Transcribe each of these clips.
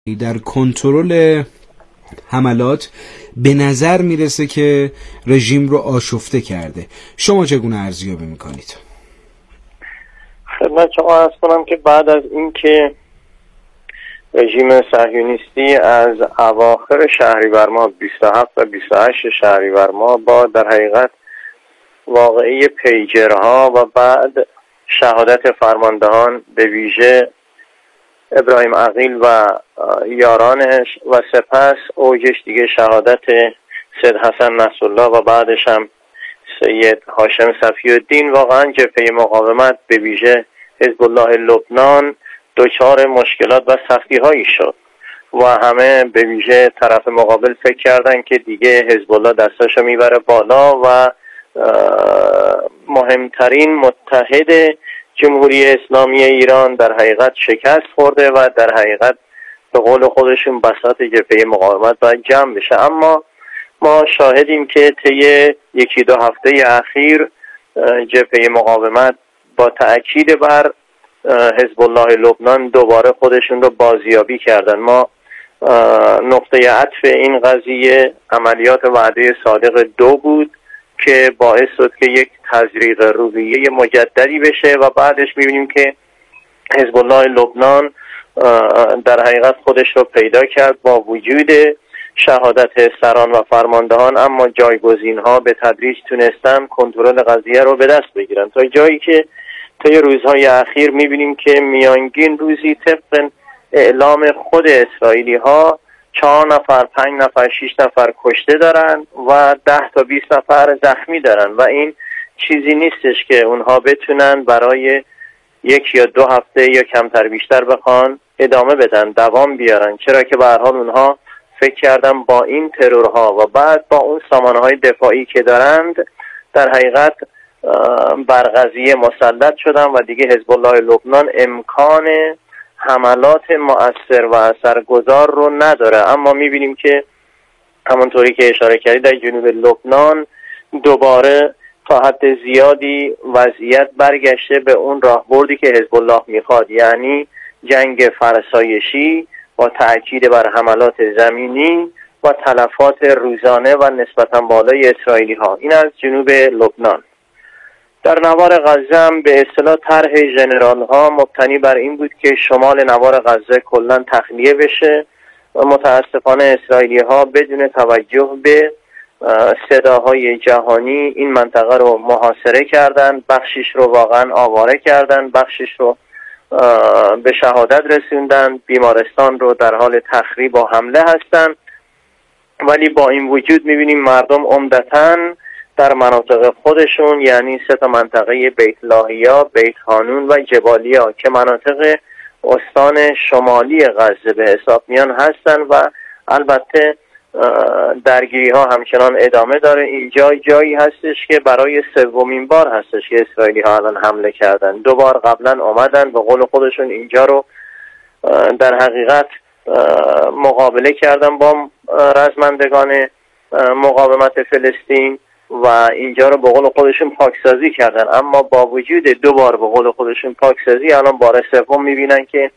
در کنترل حملات به نظر میرسه که رژیم رو آشفته کرده. شما چگونه ارزیابی میکنید؟ خدمت شما عرض کنم که بعد از اینکه رژیم صهیونیستی از اواخر شهریور ماه 27 و 28 شهریور ماه با در حقیقت واقعی پیجرها و بعد شهادت فرماندهان به ویژه ابراهیم عقیل و یارانش و سپس اوجش دیگه شهادت سید حسن نصرالله و بعدش هم سید هاشم صفی‌الدین، واقعا جبهه مقاومت به ویژه حزب الله لبنان دچار مشکلات و سختی هایی شد و همه به ویژه طرف مقابل فکر کردن که دیگه حزب الله دستاشو میبره بالا و مهمترین متحد جمهوری اسلامی ایران در حقیقت شکست خورده و در حقیقت به قول خودشون بساط جبهه مقاومت باید جمع بشه. اما ما شاهدیم که طی یکی دو هفته اخیر جبهه مقاومت با تأکید بر حزب الله لبنان دوباره خودشون رو بازیابی کردن. ما نقطه عطف این قضیه عملیات وعده صادق 2 بود که باعث شد که یک تزریق روحیه مجددی بشه و بعدش می‌بینیم که حزب الله لبنان در حقیقت خودش رو پیدا کرد با وجود شهادت سران و فرماندهان، اما جایگزین‌ها به تدریج تونستن کنترل قضیه رو به دست بگیرن تا جایی که طی روزهای اخیر می‌بینیم که میانگین روزی طبق اعلام خود اسرائیلی‌ها 4 نفر، 5 نفر، 6 نفر کشته دارن و 10 تا 20 نفر زخمی دارن و این چیزی نیستش که اونها بتونن برای 1 یا 2 هفته یا کمتر بیشتر بخوان ادامه بدن، دوام بیارن، چرا که به هر حال اونها فکر کردن با این ترورها و بعد با اون سامانه‌های دفاعی که دارند در حقیقت بر قضیه مسلط شدن و دیگه حزب الله لبنان امکان حملات مؤثر و اثرگذار رو نداره. اما میبینیم که همونطوری که اشاره کردید در جنوب لبنان دوباره تا حد زیادی وضعیت برگشته به اون راهبردی که حزب الله میخواد، یعنی جنگ فرسایشی با تأکید بر حملات زمینی و تلفات روزانه و نسبتا بالای اسرائیلی ها. این از جنوب لبنان. در نوار غزه هم به اصطلاح طرح ژنرال ها مبتنی بر این بود که شمال نوار غزه کلا تخلیه بشه و متاسفانه اسرائیلی ها بدون توجه به صداهای جهانی این منطقه رو محاصره کردن، بخشش رو واقعا آواره کردن، بخشش رو به شهادت رسوندن، بیمارستان رو در حال تخریب و حمله هستن. ولی با این وجود میبینیم مردم عمدتاً در مناطق خودشون، یعنی 3 منطقه بیت لاهیا، بیت حانون و جبالیا که مناطق استان شمالی غزه به حساب میان هستن و البته درگیری ها همچنان ادامه داره. اینجا جایی هستش که برای 3مین بار هستش که اسرائیلی ها الان حمله کردن. 2 بار قبلا اومدن به قول خودشون اینجا رو در حقیقت مقابله کردن با رزمندگان مقاومت فلسطین و اینجا رو به قول خودشون پاکسازی کردن. اما با وجود 2 بار به قول خودشون پاکسازی، الان بار 3 میبینن که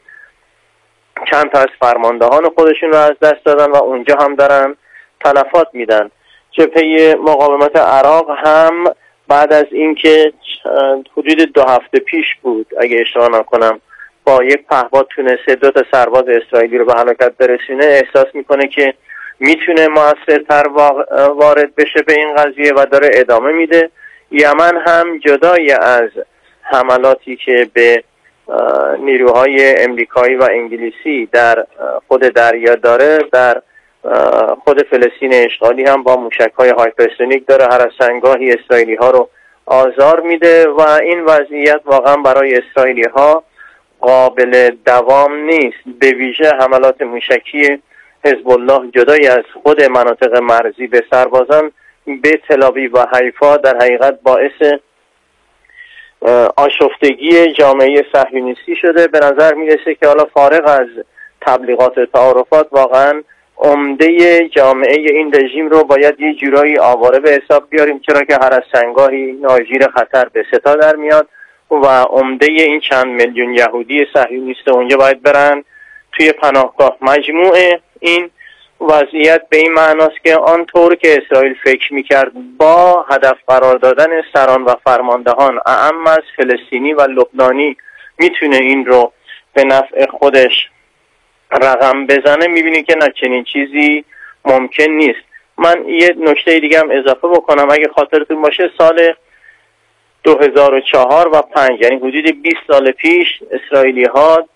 چند تا از فرماندهان خودشون رو از دست دادن و اونجا هم دارن تلفات میدن. جبهه مقاومت عراق هم بعد از اینکه حدود 2 هفته پیش بود اگه اشتباه نکنم با یک پهپاد تونسته 2 تا سرباز اسرائیلی رو به هلاکت برسونه، احساس میکنه که میتونه موثرتر وارد بشه به این قضیه و داره ادامه میده. یمن هم جدای از حملاتی که به نیروهای امریکایی و انگلیسی در خود دریا داره، در خود فلسطین اشغالی هم با موشک‌های هایپرسونیک داره هر از چندگاهی اسرائیلی ها رو آزار میده و این وضعیت واقعا برای اسرائیلی ها قابل دوام نیست. به ویژه حملات موشکی حزب الله جدای از خود مناطق مرزی به سربازان به تل‌آویو و حیفا در حقیقت باعث آشفتگی جامعه صهیونیستی شده. به نظر میرسه که حالا فارغ از تبلیغات و تعارفات واقعا عمده جامعه این رژیم رو باید یه جورایی آواره به حساب بیاریم، چرا که هر از چندگاهی ناجیر خطر به ستا در میاد و عمده این چند میلیون یهودی صهیونیست اونجا باید برن توی پناهگاه. مجموع این وضعیت به این معناست که آنطور که اسرائیل فکر میکرد با هدف قرار دادن سران و فرماندهان اعم از فلسطینی و لبنانی میتونه این رو به نفع خودش رقم بزنه، میبینی که نه، چنین چیزی ممکن نیست. من یه نکته دیگه هم اضافه بکنم. اگه خاطرتون باشه سال 2004 و 5، یعنی حدود 20 سال پیش، اسرائیلی ها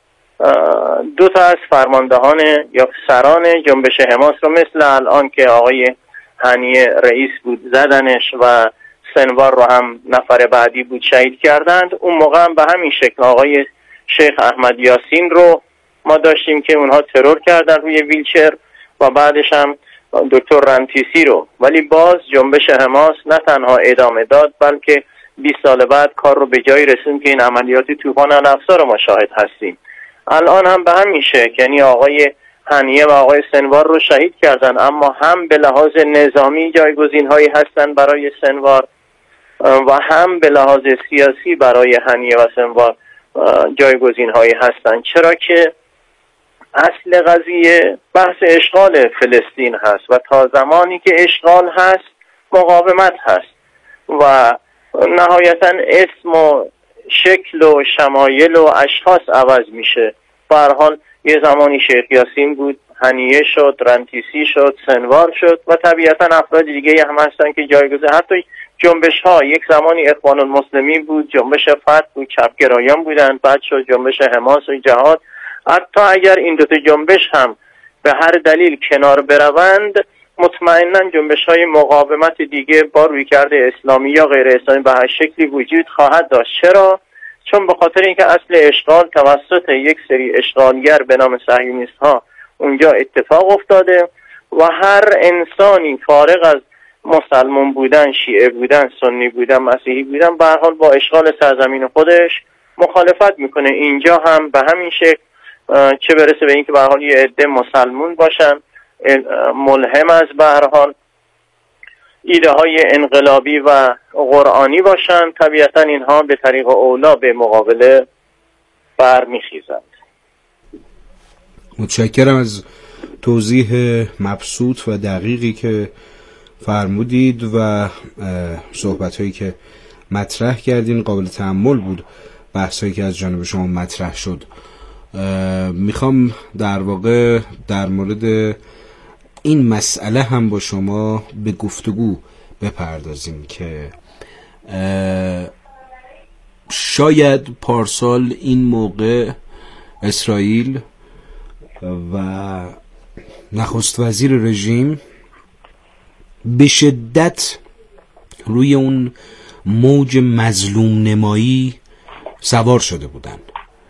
2 تا از فرماندهان یا سران جنبش حماس رو مثل الان که آقای هنیه رئیس بود زدنش و سنوار رو هم نفر بعدی بود شهید کردند. اون موقع هم به همین شکل آقای شیخ احمد یاسین رو ما داشتیم که اونها ترور کردن روی ویلچر و بعدش هم دکتر رنتیسی رو. ولی باز جنبش حماس نه تنها ادامه داد بلکه 20 سال بعد کار رو به جایی رسوند که این عملیات طوفان الاقصی رو ما شاهد هستیم. الان هم به همین شکل، یعنی آقای هنیه و آقای سنوار رو شهید کردن، اما هم به لحاظ نظامی جایگزین‌هایی هستن برای سنوار و هم به لحاظ سیاسی برای هنیه و سنوار جایگزین‌هایی هستن. چرا که اصل قضیه بحث اشغال فلسطین هست و تا زمانی که اشغال هست مقاومت هست و نهایتا اسم و شکل و شمایل و اشخاص عوض میشه. به هر حال یه زمانی شیخ یاسین بود، هنیه شد، رنتیسی شد، سنوار شد و طبیعتا افراد دیگه هم هستن که جایگزین. حتی جنبش ها یک زمانی اخوان المسلمین بود، جنبش فتح بود، چپگرایان بودن، بعد شد جنبش حماس و جهاد. حتی اگر این 2 تا جنبش هم به هر دلیل کنار بروند، مطمئنا جنبش های مقاومت دیگه با رویکرد اسلامی یا غیر اسلامی به هر شکلی وجود خواهد داشت. چرا؟ چون به خاطر اینکه اصل اشغال توسط یک سری اشغالگر به نام صهیونیست ها اونجا اتفاق افتاده و هر انسانی فارغ از مسلمان بودن، شیعه بودن، سنی بودن، مسیحی بودن، به هر حال با اشغال سرزمین خودش مخالفت میکنه. اینجا هم به همین شکل، چه برسه به اینکه به هر حال یه عده مسلمان باشن، ملهم از به هر حال ایده های انقلابی و قرآنی باشن، طبیعتا اینها به طریق اولا به مقابله برمیخیزند. متشکرم از توضیح مبسوط و دقیقی که فرمودید و صحبت‌هایی که مطرح کردین. قابل تأمل بود بحثایی که از جانب شما مطرح شد. میخوام در واقع در مورد این مسئله هم با شما به گفتگو بپردازیم که شاید پارسال این موقع اسرائیل و نخست وزیر رژیم به شدت روی اون موج مظلوم نمایی سوار شده بودن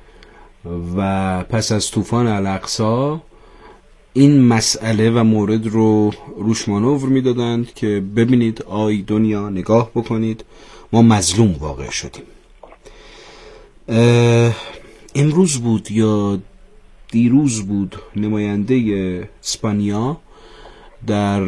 و پس از طوفان الاقصی این مسئله و مورد رو روش مانور میدادند که ببینید آی دنیا نگاه بکنید ما مظلوم واقع شدیم. امروز بود یا دیروز بود نماینده اسپانیا در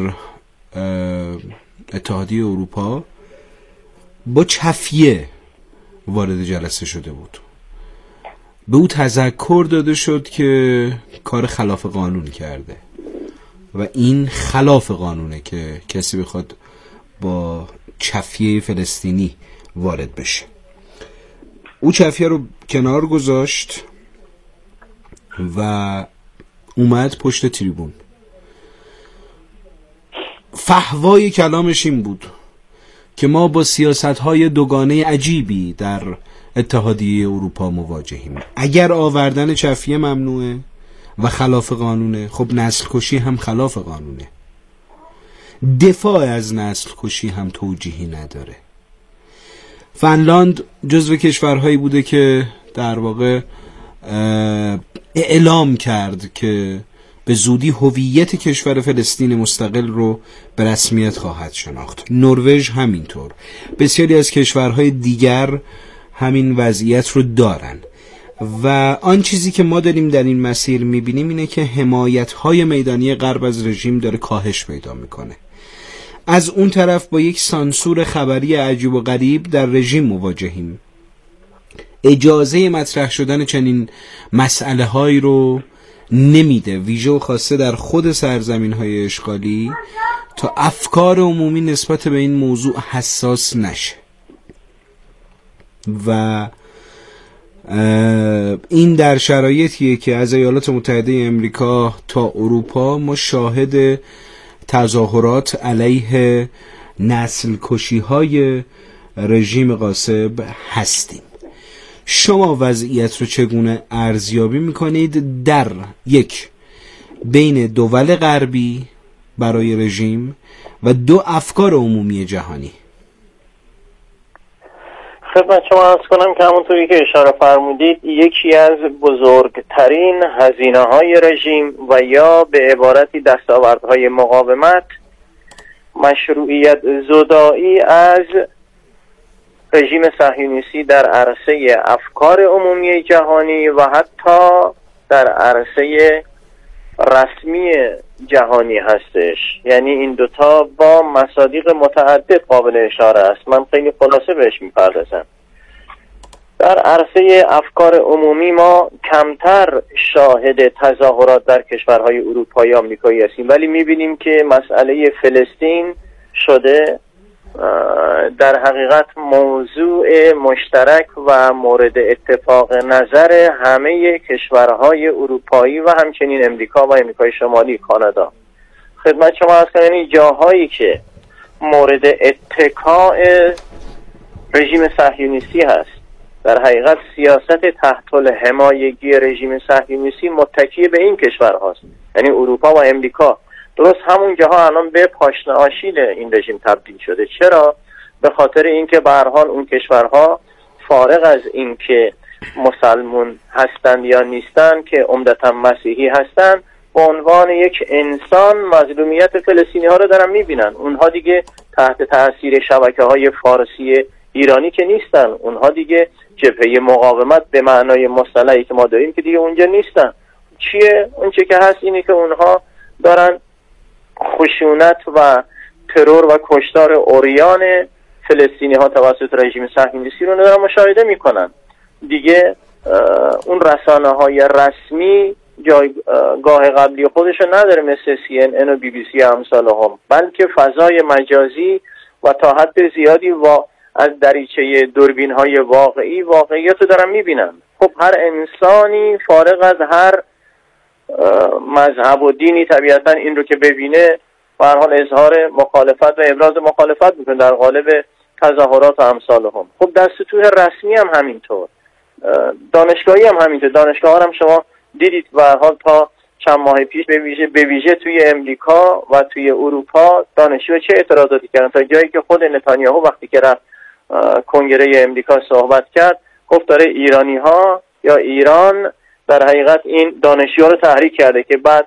اتحادیه اروپا با چفیه وارد جلسه شده بود. به او تذکر داده شد که کار خلاف قانون کرده و این خلاف قانونه که کسی بخواد با چفیه فلسطینی وارد بشه. او چفیه رو کنار گذاشت و اومد پشت تریبون. فحوای کلامش این بود که ما با سیاست‌های دوگانه عجیبی در اتحادیه اروپا مواجهیم. اگر آوردن چفیه ممنوعه و خلاف قانونه، خب نسل کشی هم خلاف قانونه. دفاع از نسل کشی هم توجیهی نداره. فنلاند جزو کشورهایی بوده که در واقع اعلام کرد که به زودی هویت کشور فلسطین مستقل رو به رسمیت خواهد شناخت. نروژ همینطور. بسیاری از کشورهای دیگر همین وضعیت رو دارن و آن چیزی که ما داریم در این مسیر میبینیم اینه که حمایت‌های میدانی غرب از رژیم داره کاهش پیدا میکنه. از اون طرف با یک سانسور خبری عجیب و غریب در رژیم مواجهیم. اجازه مطرح شدن چنین مسئله هایی رو نمیده، ویژه و خاصه در خود سرزمین‌های اشغالی، تا افکار عمومی نسبت به این موضوع حساس نشه. و این در شرایطیه که از ایالات متحده امریکا تا اروپا ما شاهد تظاهرات علیه نسل کشی های رژیم غاصب هستیم. شما وضعیت رو چگونه ارزیابی میکنید در یک بین دول غربی برای رژیم و دو افکار عمومی جهانی؟ خدمت شما عرض کنم که همونطوری که اشاره فرمودید یکی از بزرگترین هزینه‌های رژیم و یا به عبارتی دستاوردهای مقاومت مشروعیت زدایی از رژیم صهیونیستی در عرصه افکار عمومی جهانی و حتی در عرصه رسمی جهانی هستش. یعنی این دوتا با مصادیق متعدد قابل اشاره است. من خیلی خلاصه بهش میپردازم. در عرصه افکار عمومی ما کمتر شاهد تظاهرات در کشورهای اروپایی آمریکایی هستیم، ولی میبینیم که مسئله فلسطین شده در حقیقت موضوع مشترک و مورد اتفاق نظر همه کشورهای اروپایی و همچنین امریکا و امریکای شمالی، کانادا. خدمت شما عرض کنم یعنی جاهایی که مورد اتکاء رژیم صهیونیستی هست، در حقیقت سیاست تحت الحمایگی رژیم صهیونیستی متکی به این کشورهاست، یعنی اروپا و امریکا. درست همون جاها الان به پاشنه آشیل این رژیم تبدیل شده. چرا؟ به خاطر اینکه به هر حال اون کشورها فارغ از اینکه مسلمون هستند یا نیستند، که عمدتا مسیحی هستند، به عنوان یک انسان مظلومیت فلسطینی ها رو دارن میبینن. اونها دیگه تحت تاثیر شبکه‌های فارسی ایرانی که نیستن، اونها دیگه جبهه مقاومت به معنای مصطلحی که ما داریم که دیگه اونجا نیستن. چیه؟ اون چه که هست اینه که اونها دارن خشونت و ترور و کشتار عریان فلسطینی ها توسط رژیم صهیونیستی رو دارن مشاهده میکنن. دیگه اون رسانه های رسمی جایگاه قبلی خودشو نداره مثل CNN و BBC امثال هم، بلکه فضای مجازی و تا حد زیادی از دریچه دوربین های واقعیت رو دارن میبینن. خب هر انسانی فارغ از هر مذهب و دینی طبیعتا این رو که ببینه به هر حال اظهار مخالفت و ابراز مخالفت میکنه در قالب تظاهرات و امثال هم. خب در سطوح رسمی هم همینطور، دانشگاهی هم همینطور. دانشگاه ها هم شما دیدید به هر حال تا چند ماه پیش به ویژه توی امریکا و توی اروپا دانشجوها چه اعتراضاتی کردن، تا جایی که خود نتانیاهو وقتی که رفت کنگره امریکا صحبت کرد گفت داره ایرانی ها یا ایران در حقیقت این دانشجوها رو تحریک کرده، که بعد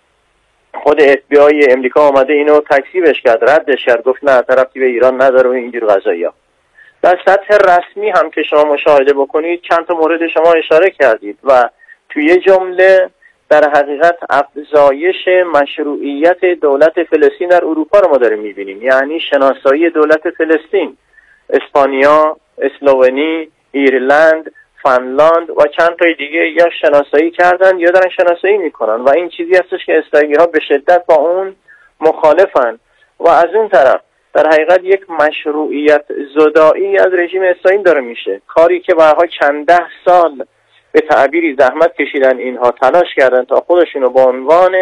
خود FBI امریکا آمده اینو تکذیبش کرد، ردش کرد، گفت نه طرفی به ایران نداره و اینجور قضایا. در سطح رسمی هم که شما مشاهده بکنید چند تا مورد شما اشاره کردید و توی جمله در حقیقت افزایش مشروعیت دولت فلسطین در اروپا رو ما داریم می‌بینیم. یعنی شناسایی دولت فلسطین، اسپانیا، اسلوونی، ایرلند، فنلاند و چند تای دیگه یا شناسایی کردن یا دارن شناسایی میکنن و این چیزی هستش که اسرائیلی‌ها به شدت با اون مخالفن و از اون طرف در حقیقت یک مشروعیت زدایی از رژیم اسرائیل داره میشه، کاری که به هر حال چند ده سال به تعبیری زحمت کشیدن، اینها تلاش کردن تا خودشونو با عنوان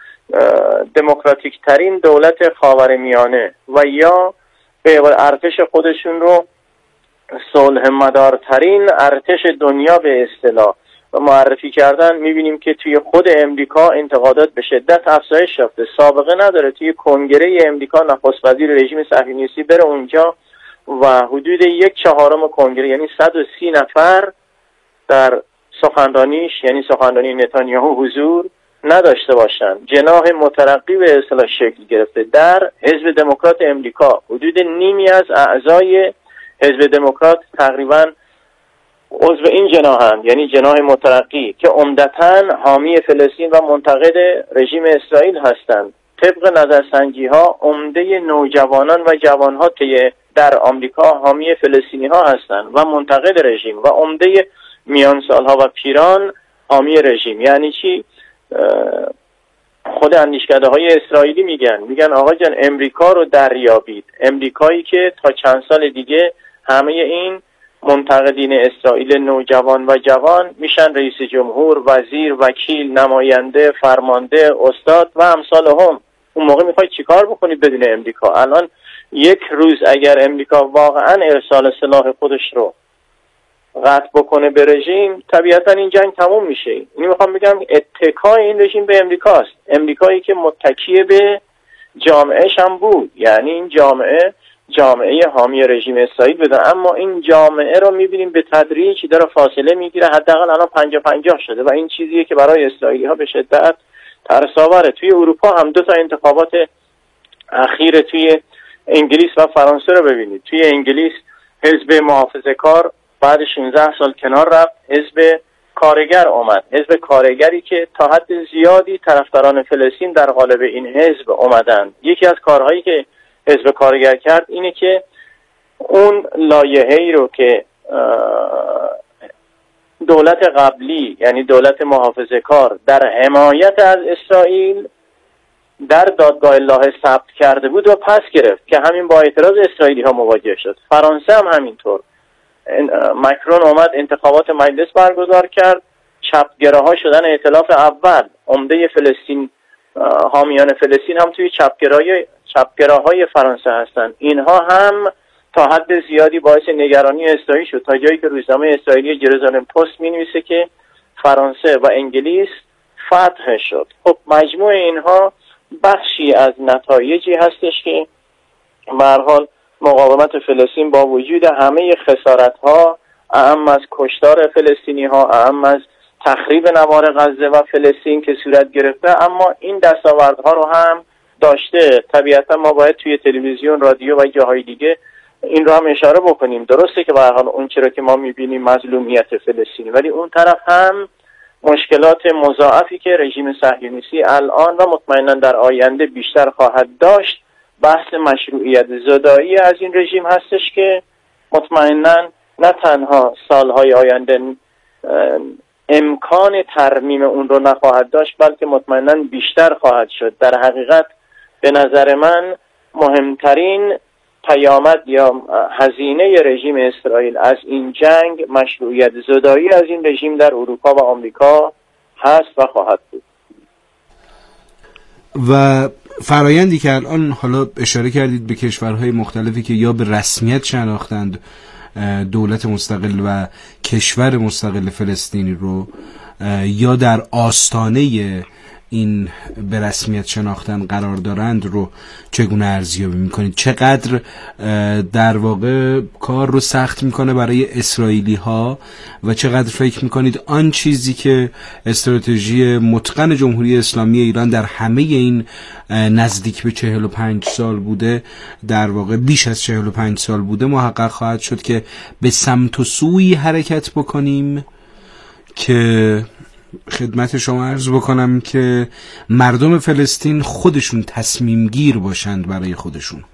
دموکراتیک ترین دولت خاورمیانه و یا به ارتش خودشون رو صلح مدارترین ارتش دنیا به اصطلاح معرفی کردن. میبینیم که توی خود امریکا انتقادات به شدت افزایش یافته. سابقه نداره توی کنگره امریکا نخست وزیر رژیم صهیونیستی بره اونجا و حدود 1/4 کنگره یعنی 130 نفر در سخنرانیش یعنی سخنرانی نتانیاهو حضور نداشته باشن. جناح مترقی به اصطلاح شکل گرفته در حزب دموکرات امریکا. حدود نیمی از اعضای حزب دموکرات تقریبا عضو این جناحند، یعنی جناح مترقی که عمدتاً حامی فلسطین و منتقد رژیم اسرائیل هستند. طبق نظرسنجی ها عمده نوجوانان و جوانها که در آمریکا حامی فلسطینی ها هستند و منتقد رژیم و عمده میان سالها و پیران حامی رژیم. یعنی چی؟ خود اندیشکده های اسرائیلی میگن آقا جان امریکا رو دریابید، امریکایی که تا چند سال دیگه همه این منتقدین اسرائیل نوجوان و جوان میشن رئیس جمهور، وزیر، وکیل، نماینده، فرمانده، استاد و امثال هم. اون موقع میخواید چیکار بکنید بدون امریکا؟ الان یک روز اگر امریکا واقعا ارسال سلاح خودش رو قطع بکنه به رژیم، طبیعتا این جنگ تموم میشه. اینو میخوام بگم اتکای این رژیم به امریکاست، امریکایی که متکی به جامعهش هم بود، یعنی این جامعه حامی رژیم اسرائیل بودن، اما این جامعه رو میبینیم به تدریج داره فاصله میگیره، حداقل الان 50-50 شده و این چیزیه که برای اسرائیلی ها به شدت ترس‌آوره. توی اروپا هم 2 تا انتخابات اخیر توی انگلیس و فرانسه رو ببینید. توی انگلیس حزب محافظه‌کار بعد 16 سال کنار رفت، حزب کارگر اومد، حزب کارگری که تا حد زیادی طرفداران فلسطین در قالب این حزب اومدن. یکی از کارهایی که حزب کارگر کرد اینه که اون لایحه‌ای رو که دولت قبلی یعنی دولت محافظه‌کار در حمایت از اسرائیل در دادگاه لاهه ثبت کرده بود و پس گرفت که همین با اعتراض اسرائیلی ها مواجه شد. فرانسه هم همینطور. مکرون اومد انتخابات مجلس برگزار کرد، چپگراها شدن ائتلاف اول. عمده فلسطین، حامیان فلسطین هم توی چپگراهای فرانسه هستن. اینها هم تا حد زیادی باعث نگرانی اسرائیل شد، تا جایی که روزنامه اسرائیلی جروزالم پست می‌نویسه که فرانسه و انگلیس فتح شد. خب مجموع اینها بخشی از نتایجی هستش که به هر حال مقاومت فلسطین با وجود همه خسارت‌ها، اهم از کشتار فلسطینی‌ها، اهم از تخریب نوار غزه و فلسطین که صورت گرفته، اما این دستاوردها رو هم داشته. طبیعتا ما باید توی تلویزیون، رادیو و جاهای دیگه این رو هم اشاره بکنیم. درسته که به هر حال اون چرا که ما می‌بینیم مظلومیت فلسطینی، ولی اون طرف هم مشکلات مضاعفی که رژیم صهیونیستی الان و مطمئنا در آینده بیشتر خواهد داشت، بحث مشروعیت زدایی از این رژیم هستش که مطمئنا نه تنها سالهای آینده امکان ترمیم اون رو نخواهد داشت، بلکه مطمئنا بیشتر خواهد شد. در حقیقت به نظر من مهمترین پیامد یا هزینه رژیم اسرائیل از این جنگ مشروعیت زدایی از این رژیم در اروپا و آمریکا هست و خواهد بود. و فرایندی که الان حالا اشاره کردید به کشورهای مختلفی که یا به رسمیت شناختند دولت مستقل و کشور مستقل فلسطینی رو، یا در آستانه این به رسمیت شناختن قرار دارند، رو چگونه ارزیابی میکنید؟ چقدر در واقع کار رو سخت میکنه برای اسرائیلی ها و چقدر فکر میکنید آن چیزی که استراتژی متقن جمهوری اسلامی ایران در همه این نزدیک به 45 سال بوده، در واقع بیش از 45 سال بوده، محقق خواهد شد که به سمت و سوی حرکت بکنیم که خدمت شما عرض بکنم که مردم فلسطین خودشون تصمیم گیر باشند برای خودشون؟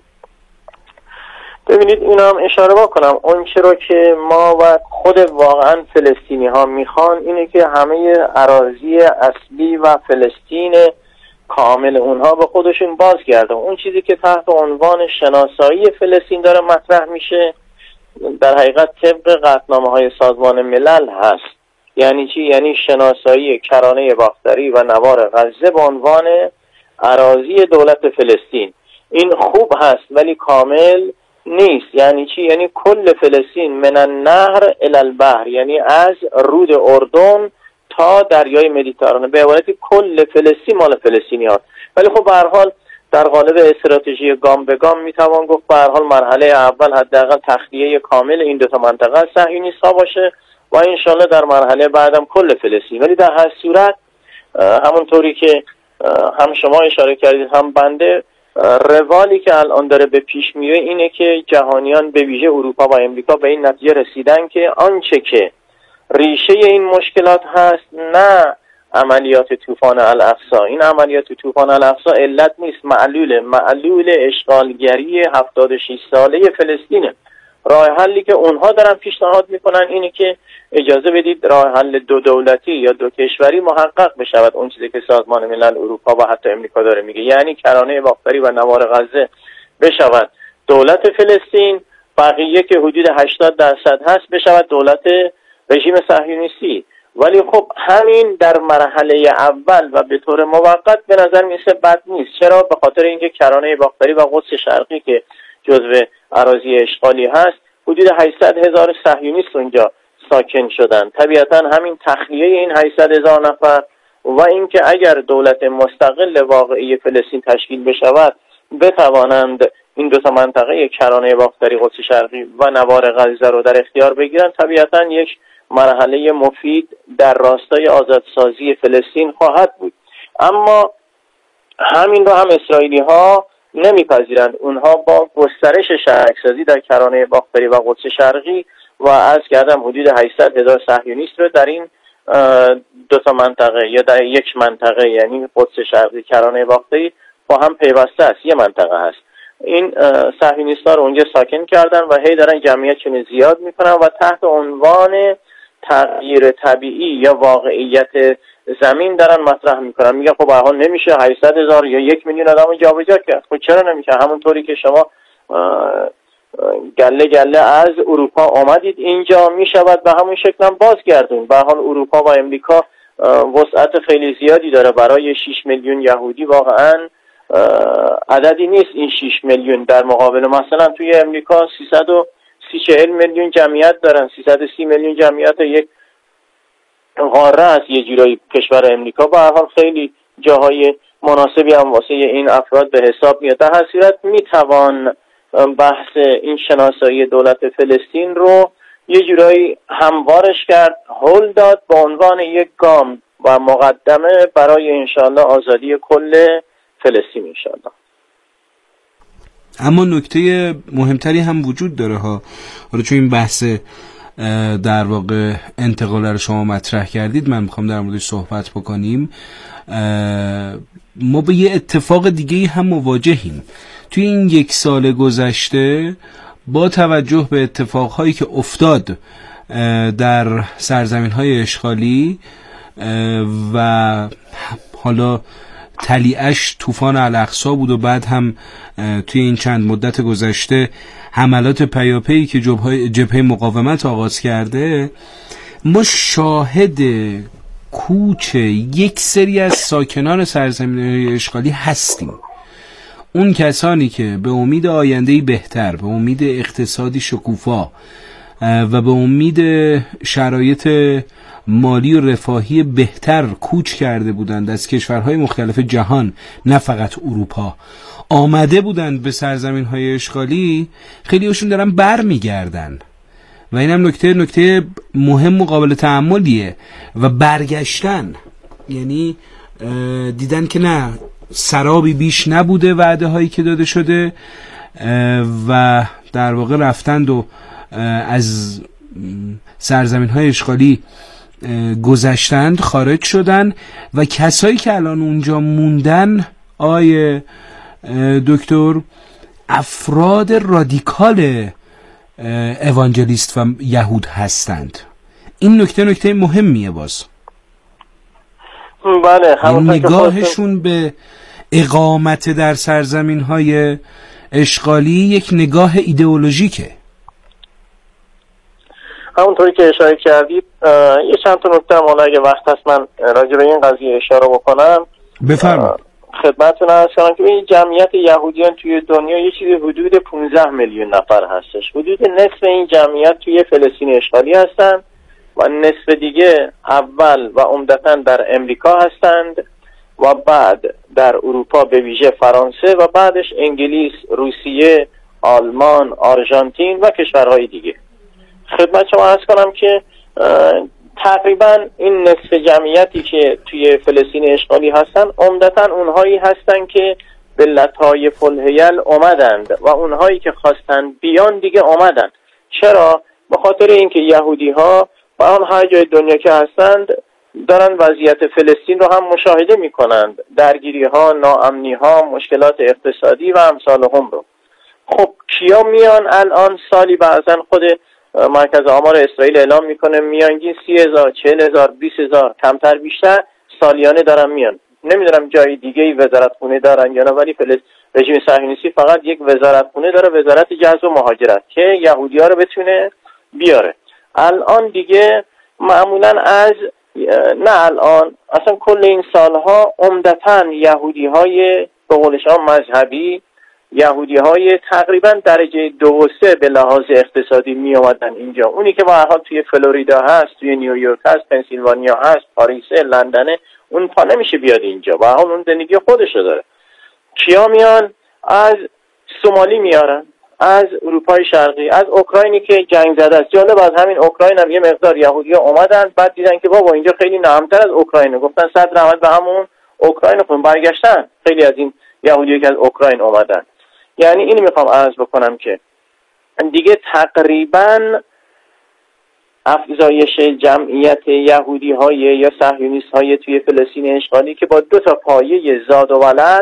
ببینید اینو هم اشاره بکنم، اون چرا که ما و خود واقعا فلسطینی ها میخوان اینه که همه اراضی اصلی و فلسطین کامل اونها به خودشون بازگرده. اون چیزی که تحت عنوان شناسایی فلسطین داره مطرح میشه در حقیقت طبق قطعنامه های سازمان ملل هست. یعنی چی؟ یعنی شناسایی کرانه باختری و نوار غزه به عنوان اراضی دولت فلسطین. این خوب هست ولی کامل نیست. یعنی چی؟ یعنی کل فلسطین من النهر الی البحر، یعنی از رود اردن تا دریای مدیترانه، به عبارتی کل فلسطین مال فلسطینی هست. ولی خب به هر حال در قالب استراتژی گام به گام میتوان گفت به هر حال مرحله اول حداقل تخلیه کامل این دو تا منطقه از صهیونیست‌ها باشه و انشالله در مرحله بعدم کل فلسطین. ولی در هر صورت همونطوری که هم شما اشاره کردید هم بنده، روالی که الان داره به پیش میره اینه که جهانیان به ویژه اروپا و امریکا به این نتیجه رسیدن که آنچه که ریشه این مشکلات هست نه عملیات طوفان الاقصی، این عملیات طوفان الاقصی علت نیست، معلول اشغالگری 76 ساله فلسطینه. راه حلی که اونها دارن پیشنهاد میکنن اینه که اجازه بدید راه حل دو دولتی یا دو کشوری محقق بشود، اون چیزی که سازمان ملل اروپا و حتی امریکا داره میگه، یعنی کرانه باختری و نوار غزه بشود دولت فلسطین، بقیه که حدود 80% هست بشود دولت رژیم صهیونیستی. ولی خب همین در مرحله اول و به طور موقت به نظر میسه بد نیست. چرا؟ به خاطر اینکه کرانه باختری و قدس شرقی که جزو اراضی اشغالی هست حدود 800,000 صهیونیست اونجا ساکن شدن. طبیعتا همین تخلیه این 800,000 نفر و اینکه اگر دولت مستقل واقعی فلسطین تشکیل بشود بتوانند این دو تا منطقه کرانه باختری قدس شرقی و نوار غزه رو در اختیار بگیرن، طبیعتا یک مرحله مفید در راستای آزادسازی فلسطین خواهد بود. اما همین رو هم اسرائیلی ها نمیپذیرند. اونها با گسترش شهرک‌سازی در کرانه باختری و قدس شرقی و عرض کردم حدود 800,000 صهیونیست رو در این دو تا منطقه یا در یک منطقه یعنی قدس شرقی کرانه باختری با هم پیوسته است، یه منطقه هست. این صهیونیست‌ها رو اونجا ساکن کردن و هی دارن جمعیتشون زیاد میکنن و تحت عنوان تغییر طبیعی یا واقعیت زمین دارن مطرح میکنن. میگن خب به هر حال نمیشه 800,000 یا 1,000,000 آدمو جابجا کرد. خب چرا نمیشه؟ همونطوری که شما گله گله از اروپا آمدید اینجا میشود به همون شکل هم بازگردون. به هر حال اروپا و امریکا وسعت خیلی زیادی داره برای 6 میلیون یهودی. واقعا عددی نیست این 6 میلیون در مقابل مثلا توی امریکا 340 میلیون جمعیت دارن، 330 میلیون جمعیت یک قاره است یه جورایی کشور امریکا. به هر حال خیلی جاهای مناسبی هم واسه این افراد به حساب میاد. در هر صورت میتوان بحث این شناسایی دولت فلسطین رو یه جورایی هموارش کرد، هل داد به عنوان یک گام و مقدمه برای انشاءالله آزادی کل فلسطین انشاءالله. اما نکته مهمتری هم وجود داره ها، حالا چون این بحث در واقع انتقال رو شما مطرح کردید من میخوام در موردش صحبت بکنیم. ما به یه اتفاق دیگه هم مواجهیم توی این 1 سال گذشته با توجه به اتفاقهایی که افتاد در سرزمین‌های اشغالی و حالا تلیعش طوفان الاقصی بود و بعد هم توی این چند مدت گذشته حملات پیاپی که جبهه مقاومت آغاز کرده، ما شاهد کوچ یک سری از ساکنان سرزمین‌های اشغالی هستیم. اون کسانی که به امید آینده‌ای بهتر، به امید اقتصادی شکوفا و به امید شرایط مالی و رفاهی بهتر کوچ کرده بودند از کشورهای مختلف جهان، نه فقط اروپا، آمده بودند به سرزمین‌های اشغالی، خیلی هاشون دارن بر میگردن و این هم نکته مهم و قابل تأملیه. و برگشتن یعنی دیدن که نه، سرابی بیش نبوده وعده هایی که داده شده و در واقع رفتند و از سرزمین های اشغالی گذشتند، خارج شدن و کسایی که الان اونجا موندن آیه دکتر افراد رادیکال اوانجلیست و یهود هستند. این نکته مهمیه. باز بله، نگاهشون به اقامت در سرزمین‌های اشغالی یک نگاه ایدئولوژیکه. همونطوری که اشاره کردید یه چند تا نکته هم اگه وقت هست من راجع به این قضیه اشاره بکنم. بفرمایید. خدمتتون عرض کنم که این جمعیت یهودیان توی دنیا یه چیزی حدود 15 میلیون نفر هستش. حدود نصف این جمعیت توی فلسطین اشغالی هستن و نصف دیگه اول و عمدتاً در امریکا هستند و بعد در اروپا به ویژه فرانسه و بعدش انگلیس، روسیه، آلمان، آرژانتین و کشورهای دیگه. خدمت شما عرض کنم که تقریبا این نصف جمعیتی که توی فلسطین اشغالی هستن عمدتاً اونهایی هستن که به لطایف الهیل اومدند و اونهایی که خواستن بیان دیگه اومدن. چرا؟ به خاطر اینکه یهودی ها و آن هر جای دنیا که هستند دارن وضعیت فلسطین رو هم مشاهده میکنند، درگیری ها، ناامنی ها، مشکلات اقتصادی و امثال هم رو. خب کیا میان الان سالی؟ بعضن خود مرکز آمار اسرائیل اعلام میکنه میانگین 30,000 40,000 20,000 کمتر بیشتر سالیانه دارن میان. نمیدونم جای دیگه ای وزارتخونه دارن یا نه، ولی رژیم صهیونیستی فقط یک وزارتخونه داره، وزارت جذب و مهاجرت، که یهودی‌ها رو بتونه بیاره. الان دیگه معمولا نه الان اصلا کل این سالها عمدتاً یهودی‌های به قول شما مذهبی، یهودی‌های تقریبا درجه 2 و 3 به لحاظ اقتصادی می اومدن اینجا. اونی که به هر حال توی فلوریدا هست، توی نیویورک هست، پنسیلوانیا هست، پاریس، لندنه، اون پا نمیشه بیاد اینجا، به هر حال اون زندگی خودشو داره. کیا میان؟ از سومالی میارن، از اروپای شرقی، از اوکراینی که جنگ زده است. جالب از همین اوکراین هم یه مقدار یهودی‌ها اومدن، بعد دیدن که بابا اینجا خیلی نرم‌تر از اوکراینه، گفتن 100 رحمت به همون اوکراین خون برگشتن. خیلی از این یهودی‌ها که از اوکراین اومدن. یعنی اینو میخوام عرض بکنم که دیگه تقریبا افزایش جمعیت یهودی‌های یا صهیونیست‌های توی فلسطین اشغالی که با 2 تا پایه زاد و ولد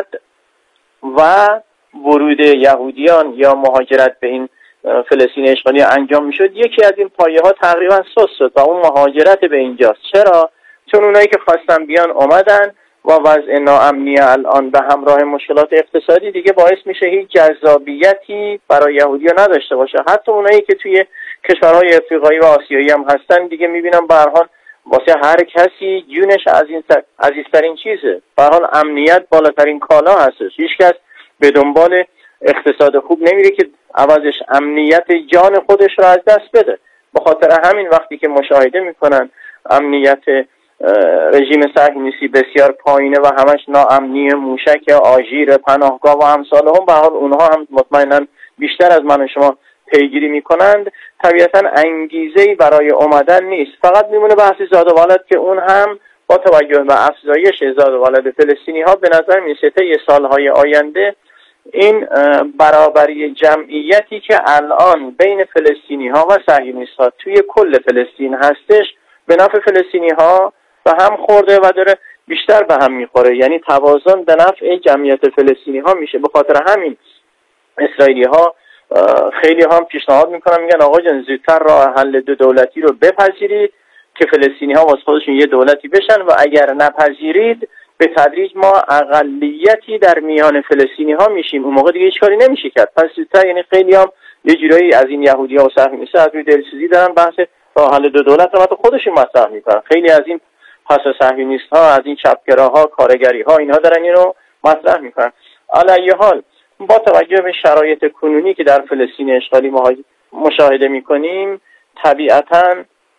و ورود یهودیان یا مهاجرت به این فلسطین اشغالی انجام میشد، یکی از این پایه ها تقریبا سست شد و اون مهاجرت به اینجاست. چرا؟ چون اونایی که خواستن بیان اومدن و وضع ناامنی الان به همراه مشکلات اقتصادی دیگه باعث میشه هیچ جذابیتی برای یهودی‌ها نداشته باشه. حتی اونایی که توی کشورهای افریقایی و آسیایی هم هستن دیگه میبینم به هر حال واسه هر کسی جونش عزیزترین چیزه. به هر حال امنیت بالاترین کالا هستش. هیچکس به دنبال اقتصاد خوب نمیره که عوضش امنیت جان خودش رو از دست بده. به خاطر همین وقتی که مشاهده میکنن امنیت رژیم صهیونیستی بسیار پایینه و همش ناامنی، موشک، آژیر، پناهگاه و امثال هم، به حال اونها هم مطمئنا بیشتر از من و شما پیگیری میکنند، طبیعتا انگیزه‌ای برای اومدن نیست. فقط میمونه بحث زاد و ولد که اون هم با توجه به افزایش زاد و ولد فلسطینی ها به نظر میسه طی سالهای آینده این برابری جمعیتی که الان بین فلسطینی ها و صهیونیست ها توی کل فلسطین هستش به نفع فلسطینی ها به هم خورده و داره بیشتر به هم میخوره. یعنی توازن به نفع جمعیت فلسطینی ها میشه. به خاطر همین اسرائیلی ها خیلی هم پیشنهاد میکنن، میگن آقا جان زودتر راه حل 2 دولتی رو بپذیرید که فلسطینی ها واسه خودشون یه دولتی بشن و اگر نپذیرید به تدریج ما اقلیتی در میان فلسطینی ها میشیم، اون موقع دیگه هیچ کاری نمیشه کرد. پس زودتر یعنی خیلی هم یه جورایی از این یهودی‌ها و صهیونیست‌ها از روی دلسوزی دارن بحث راه حل 2 دولت رو خودشون مطرح میکنن. خیلی از این پس صهیونیست‌ها، از این چپگراها، کارگری‌ها، اینها دارن اینو مطرح میکنن. علی حال با توجه به شرایط کنونی که در فلسطین اشغالی مشاهده میکنیم، طبیعتاً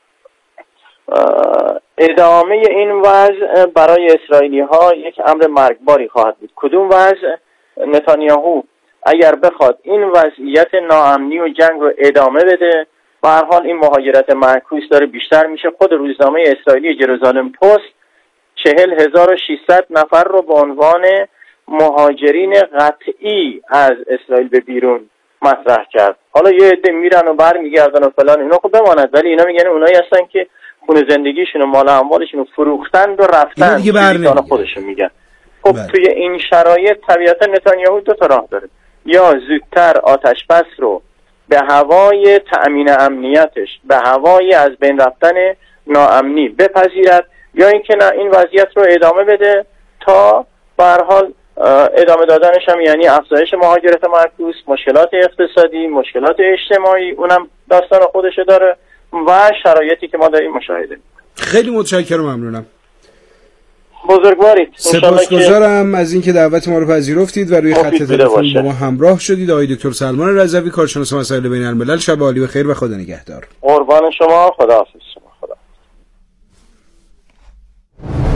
ادامه این وضع برای اسرائیلی ها یک امر مرگباری خواهد بود. کدوم وضع؟ نتانیاهو اگر بخواد این وضعیت ناامنی و جنگ رو ادامه بده، به هر حال این مهاجرت معکوس داره بیشتر میشه. خود روزنامه اسرائیلی جروزالم پست 40,600 نفر رو به عنوان مهاجرین قطعی از اسرائیل به بیرون مطرح کرد. حالا یه عده میرن و برمیگردن و فلان، اینا خب بماند، ولی اینا میگن اونایی هستن که خونه زندگیشون و مال اموالشون رو فروختند و رفتن دیگه خودشون میگن. خب توی این شرایط طبیعتا نتانیاهو 2 تا راه داره: یا زودتر آتش بس رو به هوای تأمین امنیتش، به هوای از بین رفتن ناامنی بپذیرد، یا اینکه نه این وضعیت رو ادامه بده تا به هر حال ادامه دادنش هم یعنی افزایش مهاجرت معکوس، مشکلات اقتصادی، مشکلات اجتماعی، اونم داستان خودشه داره و شرایطی که ما داریم مشاهده. خیلی متشکرم، ممنونم. بزرگوارید. سپاسگزارم از اینکه دعوت ما رو پذیرفتید و روی خط تلفن با ما همراه شدید. آقای دکتر سلمان رضوی، کارشناس مسائل بین الملل، شب عالی بخیر و خدا نگهدار. قربان شما. خداحافظ.